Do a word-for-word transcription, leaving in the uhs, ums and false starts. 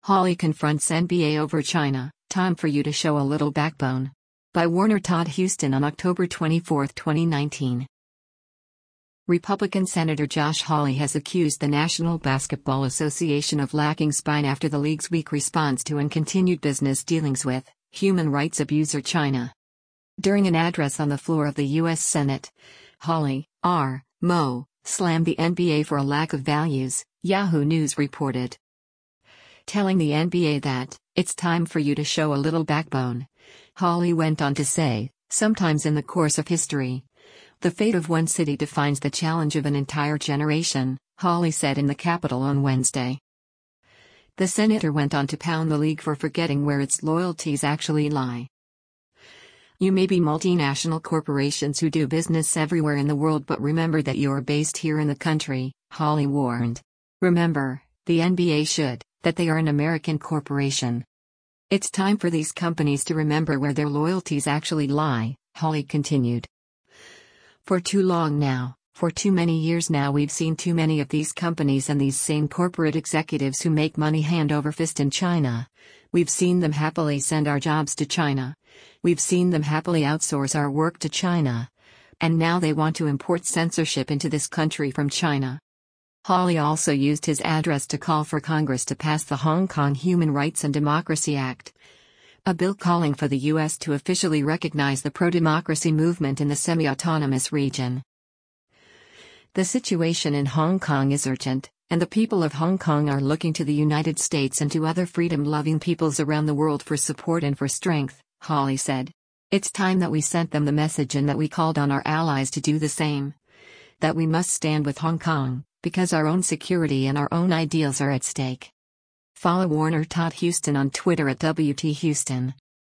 Holly confronts N B A over China, time for you to show a little backbone. By Warner Todd Huston on October twenty-fourth, twenty nineteen. Republican Senator Josh Hawley has accused the National Basketball Association of lacking spine after the league's weak response to and continued business dealings with human rights abuser China. During an address on the floor of the U S Senate, Hawley, R. Mo, slammed the N B A for a lack of values, Yahoo News reported. Telling the N B A that, it's time for you to show a little backbone. Hawley went on to say, sometimes in the course of history, the fate of one city defines the challenge of an entire generation, Hawley said in the Capitol on Wednesday. The senator went on to pound the league for forgetting where its loyalties actually lie. You may be multinational corporations who do business everywhere in the world, but remember that you're based here in the country, Hawley warned. Remember, the N B A should, that they are an American corporation. It's time for these companies to remember where their loyalties actually lie, Hawley continued. For too long now, for too many years now, we've seen too many of these companies and these same corporate executives who make money hand over fist in China. We've seen them happily send our jobs to China. We've seen them happily outsource our work to China. And now they want to import censorship into this country from China. Hawley also used his address to call for Congress to pass the Hong Kong Human Rights and Democracy Act, a bill calling for the U S to officially recognize the pro-democracy movement in the semi-autonomous region. The situation in Hong Kong is urgent, and the people of Hong Kong are looking to the United States and to other freedom-loving peoples around the world for support and for strength, Hawley said. It's time that we sent them the message and that we called on our allies to do the same. That we must stand with Hong Kong, because our own security and our own ideals are at stake. Follow Warner Todd Huston on Twitter at W T Huston.